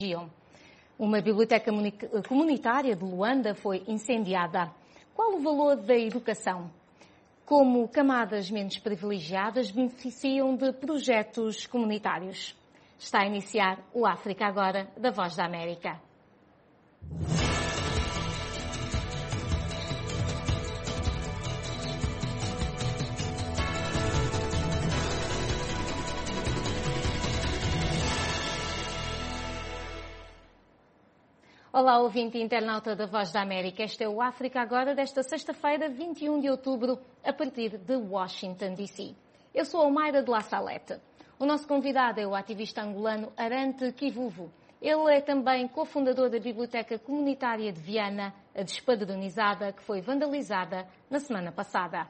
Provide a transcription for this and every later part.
região. Uma biblioteca comunitária de Luanda foi incendiada. Qual o valor da educação? Como camadas menos privilegiadas beneficiam de projetos comunitários? Está a iniciar o África Agora, da Voz da América. Olá, ouvinte e internauta da Voz da América. Este é o África Agora desta sexta-feira, 21 de outubro, a partir de Washington, D.C. Eu sou a Mayra de La Salete. O nosso convidado é o ativista angolano Arante Kivuvu. Ele é também cofundador da Biblioteca Comunitária de Viana, a despadronizada, que foi vandalizada na semana passada.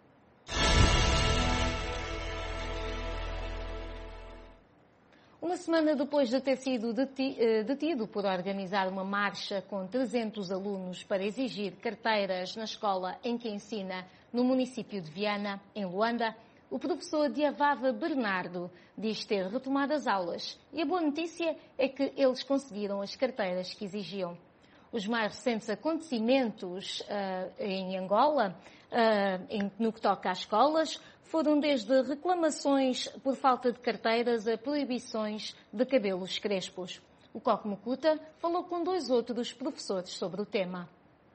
Uma semana depois de ter sido detido por organizar uma marcha com 300 alunos para exigir carteiras na escola em que ensina no município de Viana, em Luanda, o professor Diavava Bernardo diz ter retomado as aulas. E a boa notícia é que eles conseguiram as carteiras que exigiam. Os mais recentes acontecimentos em Angola, no que toca às escolas, foram desde reclamações por falta de carteiras a proibições de cabelos crespos. O Coque Mukuta falou com 2 outros professores sobre o tema.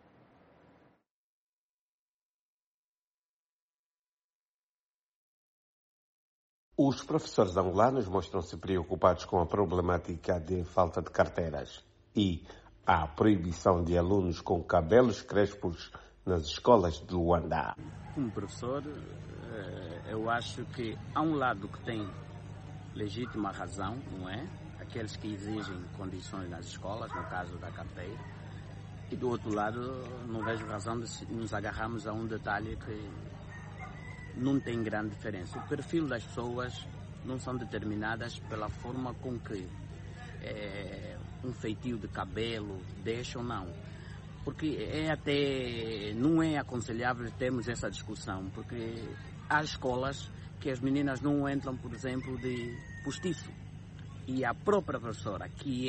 Os professores angolanos mostram-se preocupados com a problemática de falta de carteiras e a proibição de alunos com cabelos crespos nas escolas de Luanda. Como professor, eu acho que há um lado que tem legítima razão, não é? Aqueles que exigem condições nas escolas, no caso da carteira. E do outro lado, não vejo razão de nos agarrarmos a um detalhe que não tem grande diferença. O perfil das pessoas não são determinadas pela forma com que um feitio de cabelo deixa ou não. Porque não é aconselhável termos essa discussão, porque há escolas que as meninas não entram, por exemplo, de postiço. E a própria professora, que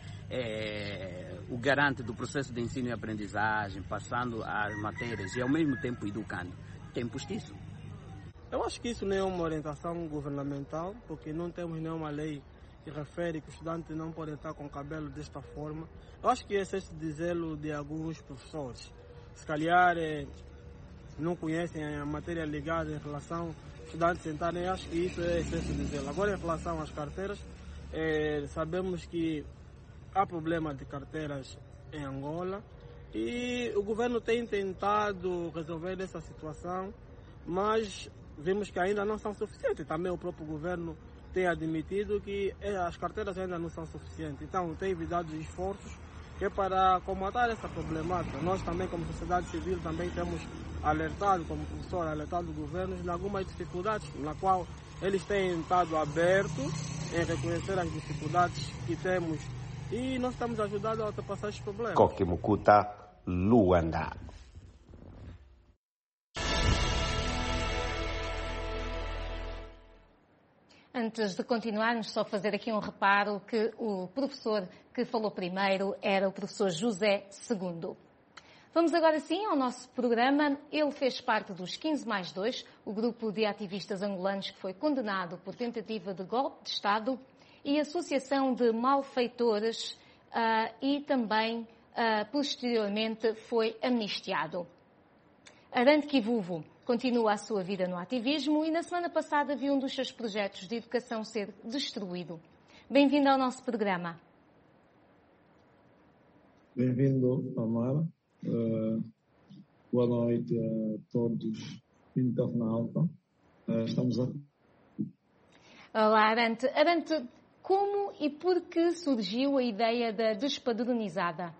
é o garante do processo de ensino e aprendizagem, passando as matérias e ao mesmo tempo educando, tem postiço. Eu acho que isso não é uma orientação governamental, porque não temos nenhuma lei que refere que os estudantes não podem estar com cabelo desta forma. Eu acho que é excesso de zelo de alguns professores. Se calhar não conhecem a matéria ligada em relação aos estudantes sentarem. Acho que isso é excesso de zelo. Agora, em relação às carteiras, sabemos que há problema de carteiras em Angola e o governo tem tentado resolver essa situação, mas vimos que ainda não são suficientes. Também o próprio governo tem admitido que as carteiras ainda não são suficientes. Então, tem dado esforços que é para combater essa problemática. Nós também, como sociedade civil, também temos alertado, como professor, alertado governos em algumas dificuldades, na qual eles têm estado abertos em reconhecer as dificuldades que temos e nós estamos ajudando a ultrapassar esses problemas. Coque Mukuta, Luanda. Antes de continuarmos, só fazer aqui um reparo que o professor que falou primeiro era o professor José II. Vamos agora sim ao nosso programa. Ele fez parte dos 15+2, o grupo de ativistas angolanos que foi condenado por tentativa de golpe de Estado e associação de malfeitores e também, posteriormente, foi amnistiado. Arante Kivuvu continua a sua vida no ativismo e na semana passada viu um dos seus projetos de educação ser destruído. Bem-vindo ao nosso programa. Bem-vindo, Amara. Boa noite a todos internautas. Estamos aqui. Olá, Arante. Arante, como e por que surgiu a ideia da despadronizada?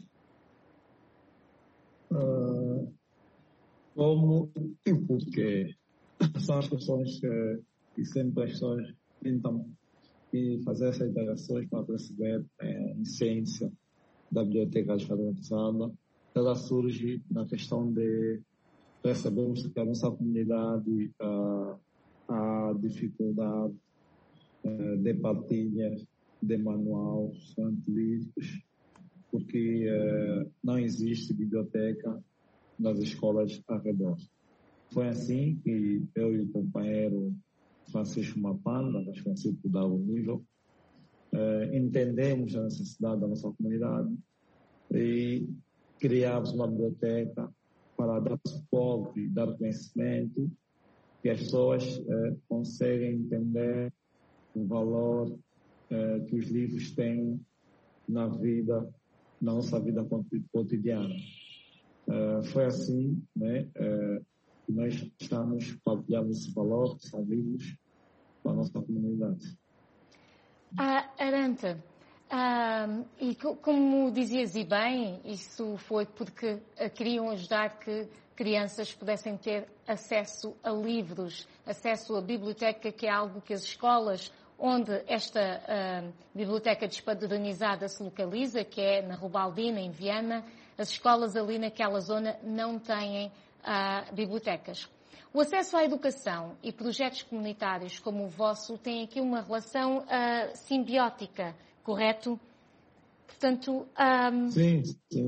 Como e porque são as pessoas que sempre as pessoas tentam fazer essas interações para perceber a essência da biblioteca despadronizada. Ela surge na questão de percebermos que a nossa comunidade há dificuldade de partilha de manual, somente livros, porque não existe biblioteca nas escolas ao redor. Foi assim que eu e o companheiro Francisco Mapanda, mas Francisco dá o nível, entendemos a necessidade da nossa comunidade e criamos uma biblioteca para dar suporte, dar conhecimento, que as pessoas conseguem entender o valor que os livros têm na nossa vida cotidiana. Foi assim, né, que nós estamos partilhando esse valor, que são livros, para a nossa comunidade. Arante, e como dizias e bem, isso foi porque queriam ajudar que crianças pudessem ter acesso a livros, acesso à biblioteca, que é algo que as escolas onde esta biblioteca despadronizada se localiza, que é na Rubaldina, em Viana, as escolas ali naquela zona não têm bibliotecas. O acesso à educação e projetos comunitários como o vosso têm aqui uma relação simbiótica, correto? Portanto, sim.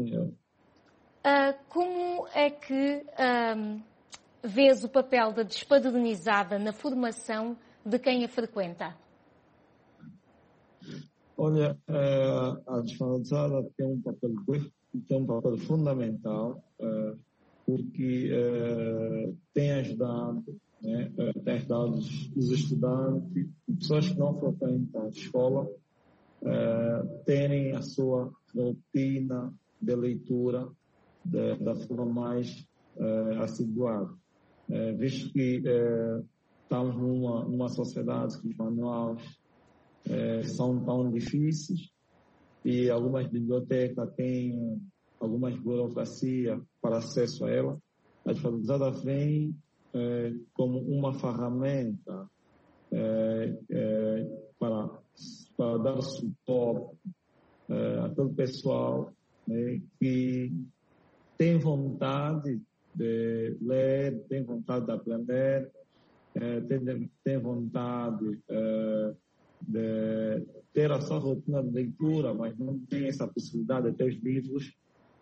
Como é que vês o papel da despadronizada na formação de quem a frequenta? Olha, a despadronizada tem um papel fundamental, porque tem ajudado os estudantes e pessoas que não frequentam a escola terem a sua rotina de leitura da forma mais acentuada. Visto que estamos numa sociedade que os manuais são tão difíceis e algumas bibliotecas têm algumas burocracias para acesso a ela, a despadronizada vem como uma ferramenta para dar suporte àquele pessoal que tem vontade de ler, tem vontade de aprender, tem vontade de ter a sua rotina de leitura, mas não tem essa possibilidade de ter os livros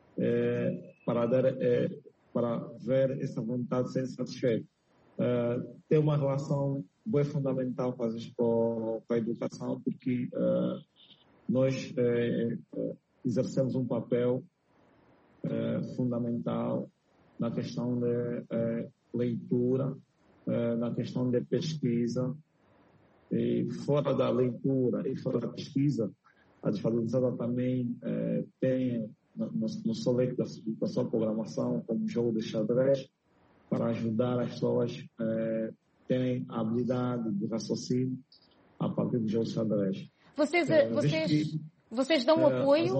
para ver essa vontade ser satisfeita. Tem uma relação bem fundamental com a educação, porque nós exercemos um papel fundamental na questão de leitura, na questão de pesquisa. E fora da leitura e fora da pesquisa, a despadronizada também tem no seu leito da sua programação como jogo de xadrez, para ajudar as pessoas a terem a habilidade de raciocínio a partir do jogo de xadrez. Vocês dão apoio?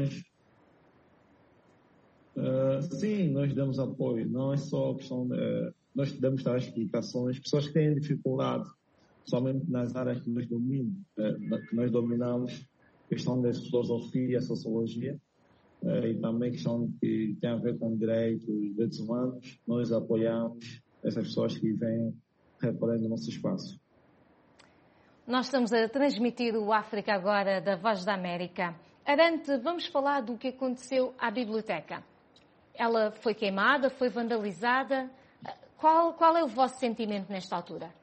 Sim, nós damos apoio. Não é só questão de... Nós podemos dar explicações. Pessoas que têm dificuldade, somente nas áreas que nós dominamos, questão de filosofia, sociologia, e também questão que tem a ver com direitos humanos, nós apoiamos essas pessoas que vêm recorrendo o nosso espaço. Nós estamos a transmitir o África Agora da Voz da América. Arante, vamos falar do que aconteceu à biblioteca. Ela foi queimada, foi vandalizada. Qual é o vosso sentimento nesta altura?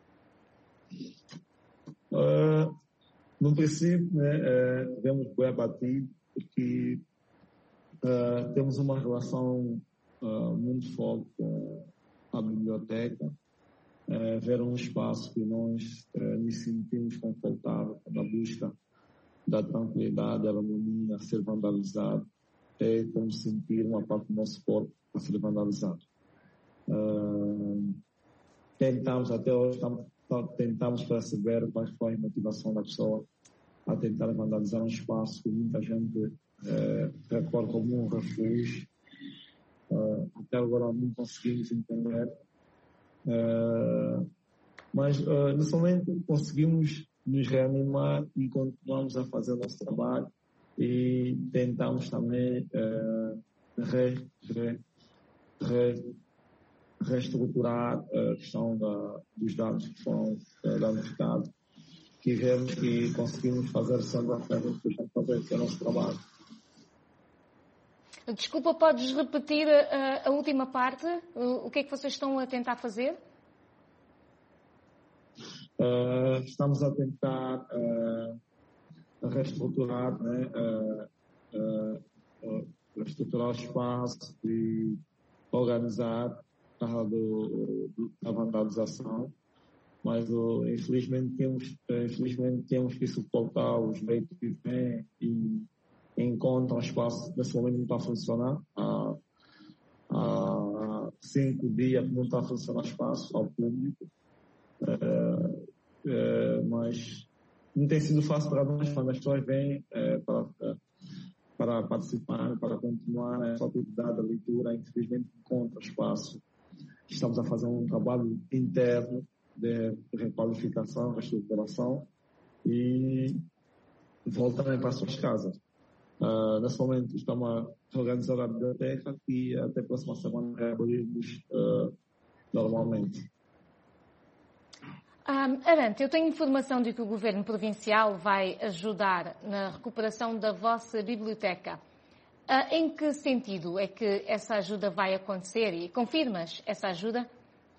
No princípio, tivemos bem abatido, porque temos uma relação muito forte com a biblioteca. Ver um espaço que nós nos sentimos confortáveis na busca da tranquilidade, da harmonia, a ser vandalizado, é como sentir uma parte do nosso corpo a ser vandalizado. Tentamos, até hoje, tentamos perceber quais foi a motivação da pessoa a tentar vandalizar um espaço que muita gente recorre como um refúgio. Até agora não conseguimos entender. Mas, nesse momento, conseguimos nos reanimar e continuamos a fazer o nosso trabalho e tentamos também reestruturar a questão dos dados que foram danificados. tivemos e conseguimos fazer sempre a fazer o nosso trabalho. Desculpa, podes repetir a última parte? O que é que vocês estão a tentar fazer? Estamos a tentar reestruturar, reestruturar o espaço e organizar a vandalização, mas infelizmente temos que suportar os leitos que vêm e encontram espaço. Nesse momento não está a funcionar. Há 5 dias que não está a funcionar espaço ao público, mas não tem sido fácil para nós quando as pessoas vêm para participar, para continuar essa atividade da leitura. Infelizmente encontra espaço. Estamos a fazer um trabalho interno de requalificação, reestruturação e voltarem para as suas casas. Nesse momento estamos a organizar a biblioteca e até a próxima semana reabrirmos normalmente. Arante, eu tenho informação de que o Governo Provincial vai ajudar na recuperação da vossa biblioteca. Em que sentido é que essa ajuda vai acontecer? E confirmas essa ajuda?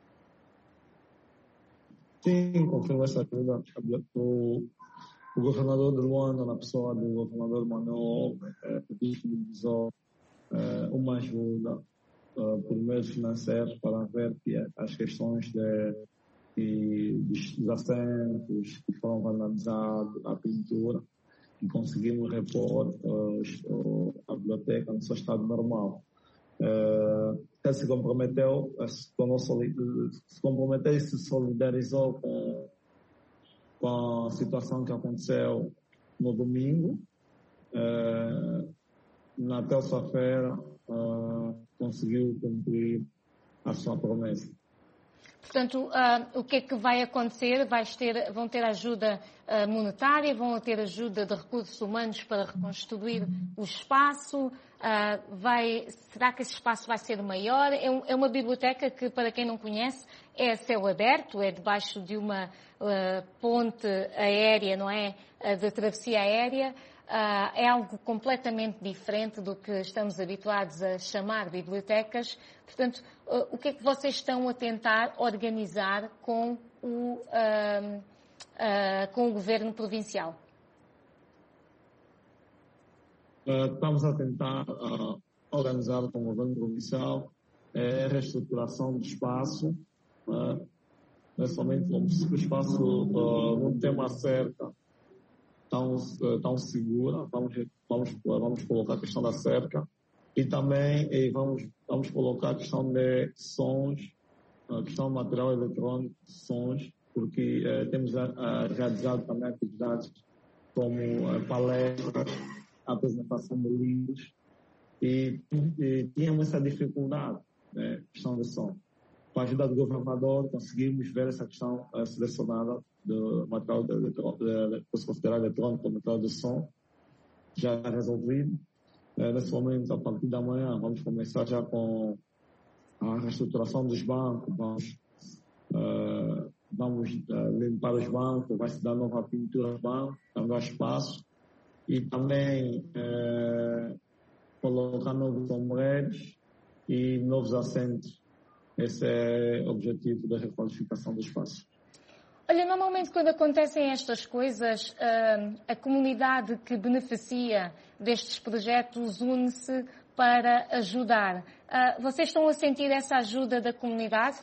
Sim, confirmo essa ajuda. O governador de Luanda, na pessoa do governador Manuel, disponibilizou uma ajuda por meio financeiro para ver que as questões dos assentos que foram vandalizados, a pintura, e conseguimos repor a biblioteca no seu estado normal. Ele se comprometeu, e se solidarizou com a situação que aconteceu no domingo. Na terça-feira conseguiu cumprir a sua promessa. Portanto, o que é que vai acontecer? Vão ter ajuda monetária, vão ter ajuda de recursos humanos para reconstituir o espaço? Será que esse espaço vai ser maior? É uma biblioteca que, para quem não conhece, é a céu aberto, é debaixo de uma ponte aérea, não é? De travessia aérea. É algo completamente diferente do que estamos habituados a chamar bibliotecas. Portanto, o que é que vocês estão a tentar organizar com o Governo Provincial? Estamos a tentar organizar com o Governo Provincial a reestruturação do espaço. Principalmente o espaço não tem uma cerca tão segura, vamos colocar a questão da cerca e também vamos colocar a questão de sons, a questão do material eletrônico, sons, porque temos realizado também atividades como palestras, apresentação de livros e tínhamos essa dificuldade, né, questão de som. Com a ajuda do governador conseguimos ver essa questão selecionada do material que se considera eletrônico, material de som, já resolvido. Nesse momento, a partir da manhã, vamos começar já com a reestruturação dos bancos, vamos limpar os bancos, vai se dar nova pintura aos bancos, dando espaço, e também colocar novos sombreiros e novos assentos. Esse é o objetivo da requalificação do espaço. Olha, normalmente quando acontecem estas coisas, a comunidade que beneficia destes projetos une-se para ajudar. Vocês estão a sentir essa ajuda da comunidade?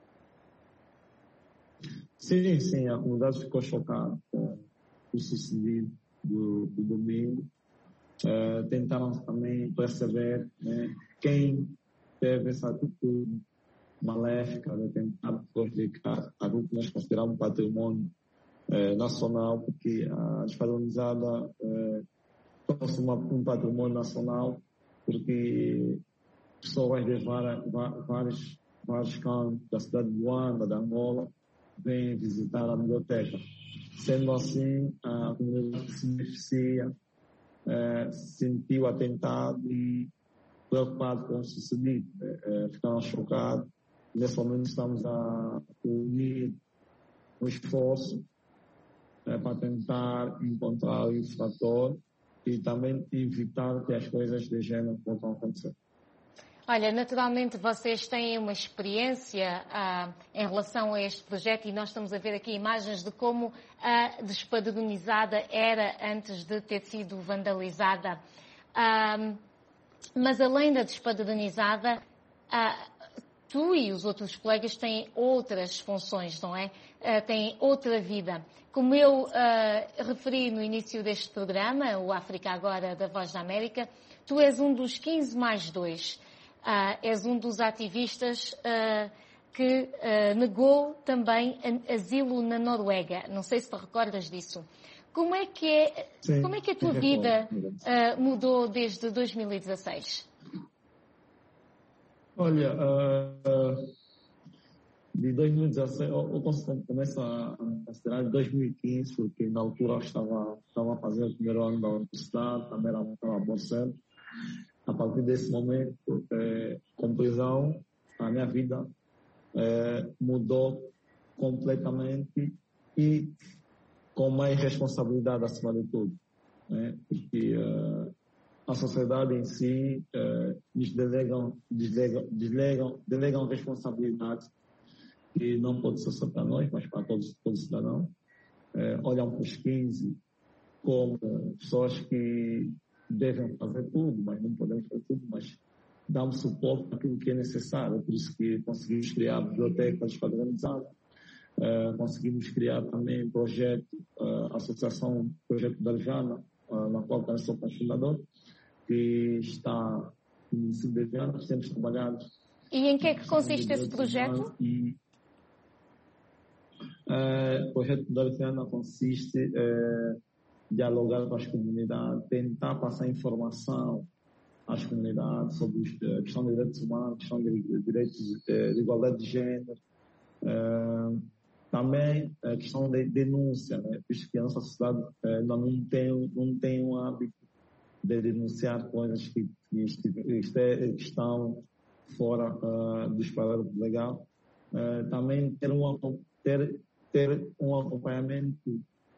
Sim, a comunidade ficou chocada com o sucedido do domingo. Tentaram também perceber, né, quem teve essa atitude maléfica de tentar prejudicar aquilo que nós consideramos patrimônio nacional, porque a despadronizada torna-se um patrimônio nacional, porque pessoas de vários cantos da cidade de Luanda, da Angola, vêm visitar a biblioteca. Sendo assim, a comunidade se beneficia, sentiu atentado e preocupado com o sucedido, ficaram chocados. Nesse momento estamos a unir um esforço para tentar encontrar o infrator e também evitar que as coisas de género possam acontecer. Olha, naturalmente vocês têm uma experiência em relação a este projeto e nós estamos a ver aqui imagens de como a despadronizada era antes de ter sido vandalizada. Mas além da despadronizada, tu e os outros colegas têm outras funções, não é? Têm outra vida. Como eu referi no início deste programa, o África Agora da Voz da América, tu és um dos 15 mais 2. És um dos ativistas que negou também asilo na Noruega. Não sei se te recordas disso. Como é que a tua vida mudou desde 2016? Olha, de 2016, eu começo a considerar de 2015, porque na altura eu estava a fazer o primeiro ano da universidade, também estava bolsando. A partir desse momento, com prisão, a minha vida mudou completamente e com mais responsabilidade acima de tudo, né? Porque a sociedade em si nos delegam responsabilidades que não pode ser só para nós, mas para todos os cidadãos. Olham para os 15 como pessoas que devem fazer tudo, mas não podemos fazer tudo, mas damos suporte para aquilo que é necessário. Por isso que conseguimos criar a biblioteca despadronizada, conseguimos criar também projeto, associação Projeto Darjana, na qual eu sou fundador, que está no município de Viana, temos trabalhado. E em que é que consiste esse projeto? O projeto Darjana consiste dialogar com as comunidades, tentar passar informação às comunidades sobre a questão de direitos humanos, questão de direitos de igualdade de género, também a questão de denúncia, né? Visto que a nossa sociedade ainda não tem um hábito de denunciar coisas que estão fora dos parâmetros legais. Também ter um acompanhamento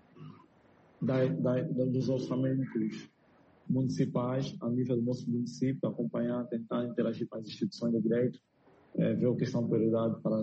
dos orçamentos municipais a nível do nosso município, acompanhar, tentar interagir com as instituições de direito, ver o que são prioridades para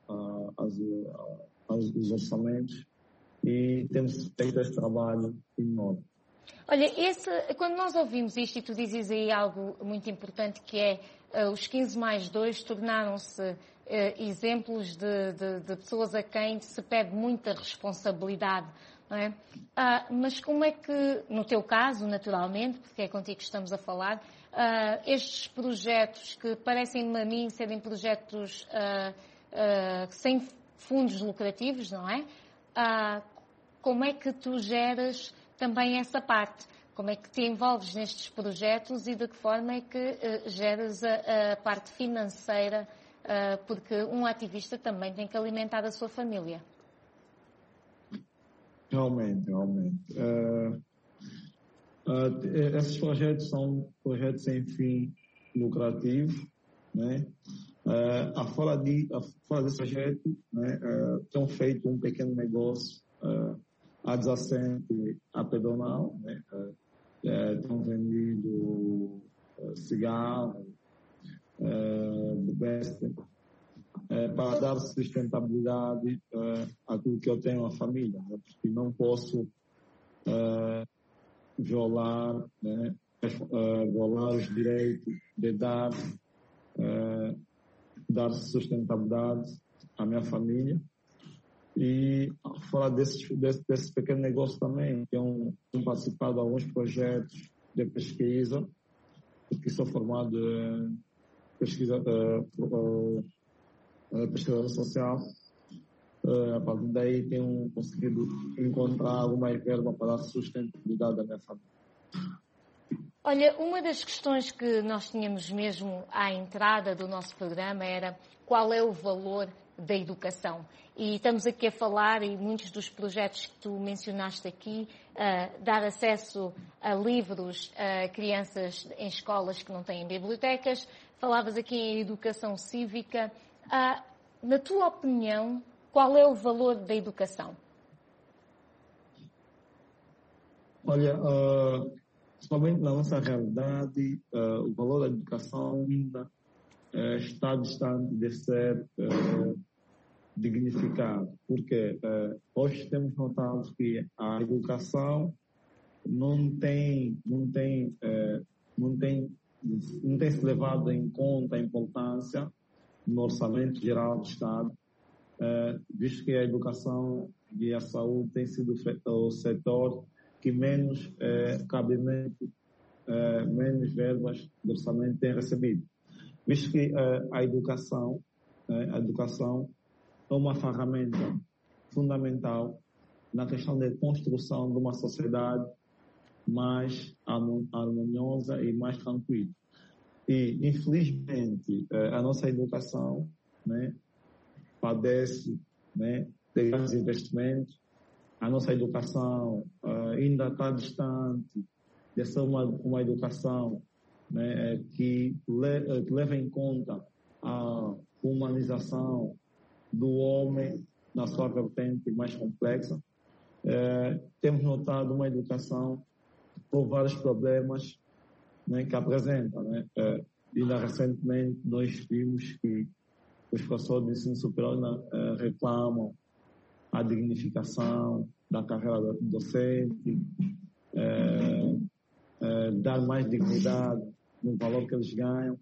os orçamentos, e temos feito esse trabalho enorme. Olha, quando nós ouvimos isto, e tu dizes aí algo muito importante, que é os 15 mais 2 tornaram-se exemplos de pessoas a quem se pede muita responsabilidade, não é? Mas como é que, no teu caso, naturalmente, porque é contigo que estamos a falar, estes projetos que parecem-me a mim serem projetos sem fundos lucrativos, não é? Como é que tu geras também essa parte? Como é que te envolves nestes projetos e de que forma é que geras a parte financeira? Porque um ativista também tem que alimentar a sua família. Realmente. Esses projetos são projetos sem fim lucrativo, né? Fora desse projeto, né, tenho feito um pequeno negócio adjacente à pedonal, né? Estão vendido cigarro, para dar sustentabilidade àquilo que eu tenho, a família, né? Porque não posso violar os direitos de dar sustentabilidade à minha família. E fora desse pequeno negócio também, tenho participado de alguns projetos de pesquisa, porque sou formado em pesquisador social. A partir daí tenho conseguido encontrar alguma verba para a sustentabilidade da minha família. Olha, uma das questões que nós tínhamos mesmo à entrada do nosso programa era qual é o valor da educação. E estamos aqui a falar, e muitos dos projetos que tu mencionaste aqui, dar acesso a livros a crianças em escolas que não têm bibliotecas. Falavas aqui em educação cívica. Na tua opinião, qual é o valor da educação? Olha, somente na nossa realidade, o valor da educação ainda está distante de ser dignificado, porque hoje temos notado que a educação não tem se levado em conta a importância no orçamento geral do Estado, visto que a educação e a saúde tem sido o setor que menos cabimento, menos verbas do orçamento tem recebido. Visto que a educação é uma ferramenta fundamental na questão de construção de uma sociedade mais harmoniosa e mais tranquila. E, infelizmente, a nossa educação, né, padece, né, de grandes investimentos. A nossa educação ainda está distante de ser uma educação, né, que leva em conta a humanização do homem na sua vertente mais complexa. Temos notado uma educação com vários problemas, né, que apresenta, né? Ainda recentemente nós vimos que os professores de ensino superior reclamam a dignificação da carreira docente, dar mais dignidade no valor que eles ganham.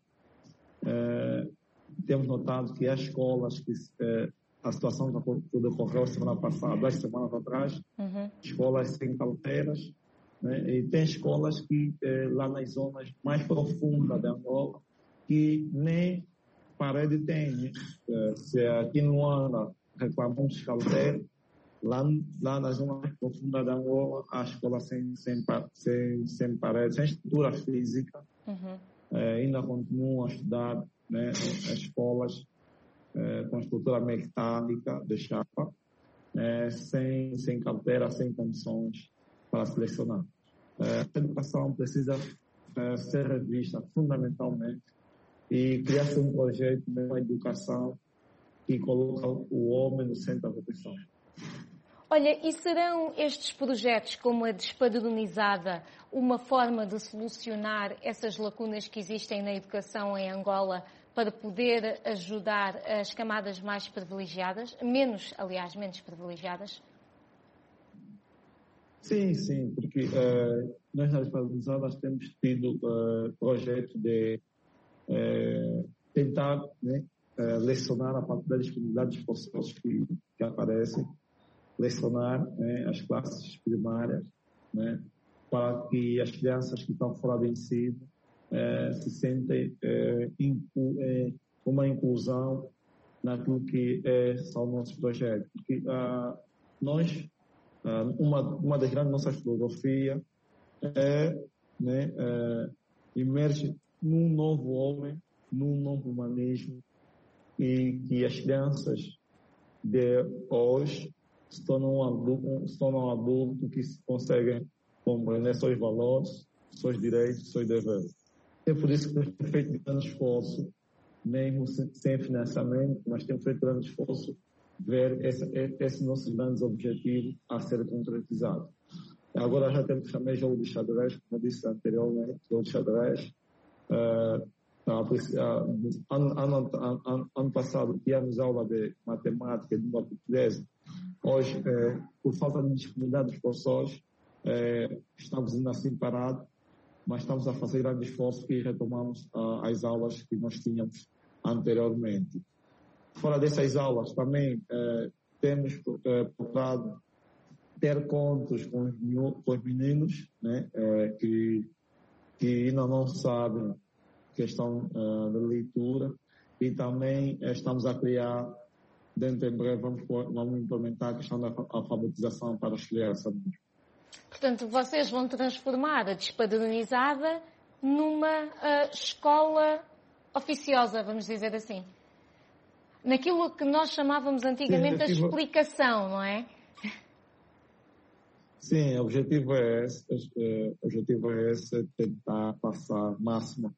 Temos notado que há escolas que a situação que ocorreu semana passada, 2 semanas atrás, escolas sem carteiras, né? E tem escolas que lá nas zonas mais profundas de Angola que nem parede tem, né? Se aqui no Luanda reclamamos de carteira, lá na zona mais profunda de Angola, a escola sem parede, sem estrutura física, ainda continuam a estudar, né, as escolas com estrutura mecânica de chapa, sem carteira, sem condições para selecionar. A educação precisa ser revista fundamentalmente e criar-se um projeto de uma educação que coloca o homem no centro da atenção. Olha, e serão estes projetos, como a despadronizada, uma forma de solucionar essas lacunas que existem na educação em Angola para poder ajudar as camadas mais privilegiadas, menos privilegiadas? Sim, porque nós nas despadronizadas temos tido projeto de tentar, né, lecionar a partir das disponibilidades forçosas que aparecem, lecionar, né, as classes primárias, né, para que as crianças que estão fora do ensino se sentem uma inclusão naquilo que são nossos projetos. Porque nós, uma das grandes nossas filosofias né, emerge num novo homem, num novo humanismo, e que as crianças de hoje se tornam adultos que conseguem compreender seus valores, seus direitos, seus deveres. É por isso que temos feito grande esforço, mesmo sem financiamento, mas temos feito grande esforço ver esses nossos grandes objetivos a serem concretizados. Agora já temos também jogo de xadrez, como eu disse anteriormente, jogo de xadrez. Ano passado tínhamos aula de matemática e língua portuguesa. Hoje, por falta de disponibilidade dos professores, estamos ainda assim parados, mas estamos a fazer grande esforço e retomamos as aulas que nós tínhamos anteriormente. Fora dessas aulas, também temos procurado ter encontros com os meninos, né, que ainda não sabem questão da leitura, e também estamos a criar, dentro em breve, vamos implementar a questão da alfabetização para as crianças. Portanto, vocês vão transformar a despadronizada numa escola oficiosa, vamos dizer assim. Naquilo que nós chamávamos antigamente a explicação, não é? Sim, o objetivo é esse, tentar passar máxima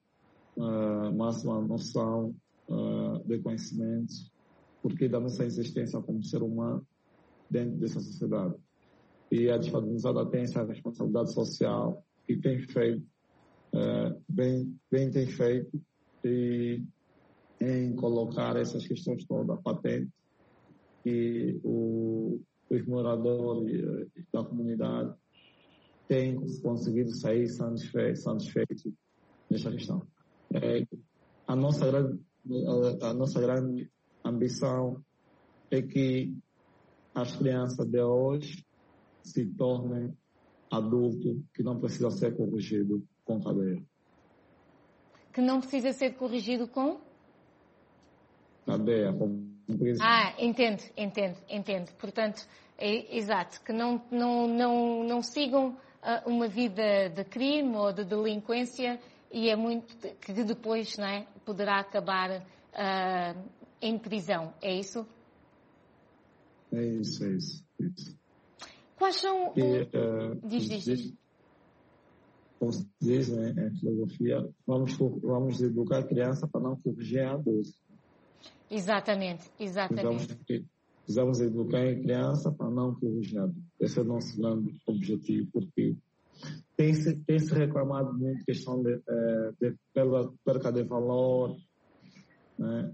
noção de conhecimentos, porque da nossa existência como ser humano dentro dessa sociedade. e a despadronizada tem essa responsabilidade social e tem feito, bem tem feito, e em colocar essas questões todas patente, e os moradores da comunidade têm conseguido sair satisfeitos nesta questão. A nossa grande ambição é que as crianças de hoje se tornem adultos que não precisam ser corrigidos com cadeia. Que não precisa ser corrigido com? Cadeia, com prisão. Entendo. Portanto, exato, que não sigam uma vida de crime ou de delinquência e é muito que depois, não é, poderá acabar em prisão. É isso? É isso. Quais são... Diz. Como se diz, né, em filosofia, vamos educar a criança para não corrigir a adulto. Exatamente. Precisamos educar a criança para não corrigir a adulto. Esse é o nosso grande objetivo, porque tem se reclamado muito de questão de perca de valor, né,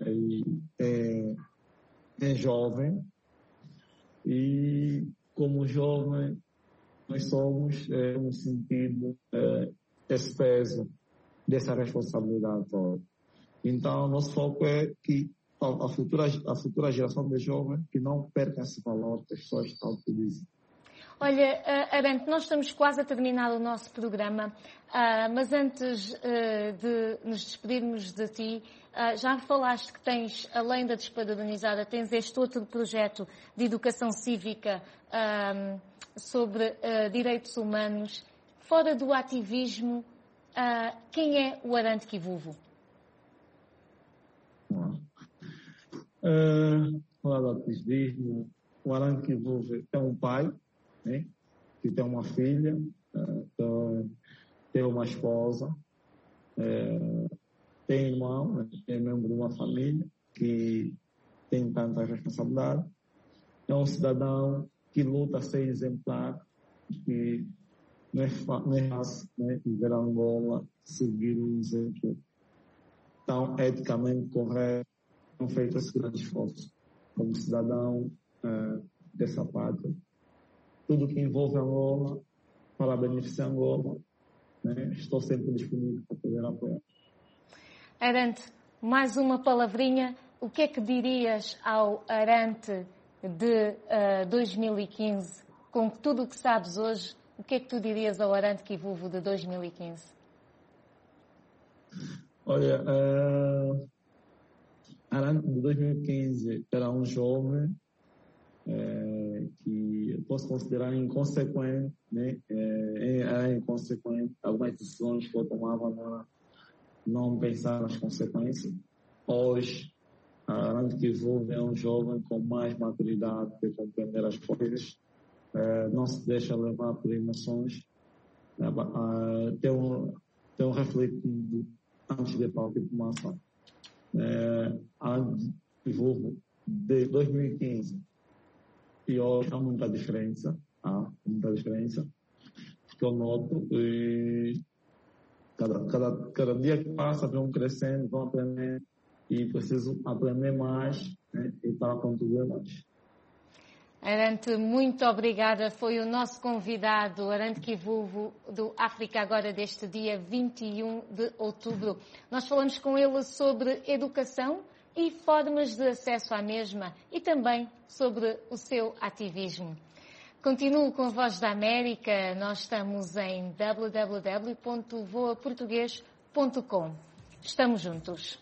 em jovem, e como jovem nós somos no sentido esse peso dessa responsabilidade toda. Então nosso foco é que a futura geração de jovens que não perca esse valor que as pessoas tanto dizem. Olha, Arante, nós estamos quase a terminar o nosso programa, mas antes de nos despedirmos de ti, já falaste que tens, além da Despadronizada, tens este outro projeto de educação cívica sobre direitos humanos. Fora do ativismo, quem é o Arante Kivuvo? Fora do ativismo, o Arante Kivuvo é um pai, né, que tem uma filha, tem uma esposa, tem irmão, né, é membro de uma família que tem tanta responsabilidade. É um cidadão que luta a ser exemplar, que não é fácil, né, viver Angola, seguir um exemplo tão eticamente correto, não feito esse grande esforço como cidadão dessa pátria. Tudo que envolve Angola, para beneficiar Angola, né, estou sempre disponível para poder apoiar. Arante, mais uma palavrinha. O que é que dirias ao Arante de 2015? Com tudo o que sabes hoje, o que é que tu dirias ao Arante Kivuvo de 2015? Olha, Arante de 2015 era um jovem que eu posso considerar inconsequente, né? Era inconsequente. Algumas decisões que eu tomava não pensar nas consequências. Hoje, Arante Kivuvo é um jovem com mais maturidade de compreender as coisas, não se deixa levar por emoções, tem refletido antes de qualquer tomação. Arante Kivuvo de 2015 e hoje há muita diferença, que eu noto, e cada dia que passa vão crescendo, vão aprendendo, e preciso aprender mais, né, e para contribuir mais. Arante, muito obrigada. Foi o nosso convidado, Arante Kivuvo, do África Agora, deste dia 21 de outubro. Nós falamos com ele sobre educação e formas de acesso à mesma e também sobre o seu ativismo. Continuo com a Voz da América. Nós estamos em www.voaportugues.com. Estamos juntos.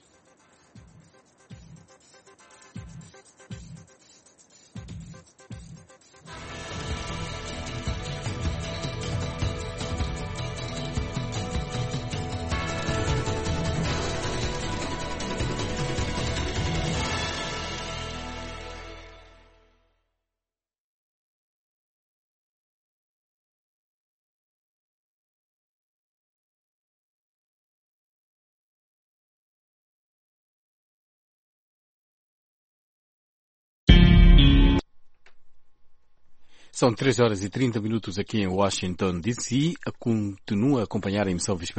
São 3 horas e 30 minutos aqui em Washington, D.C. Continua a acompanhar a emissão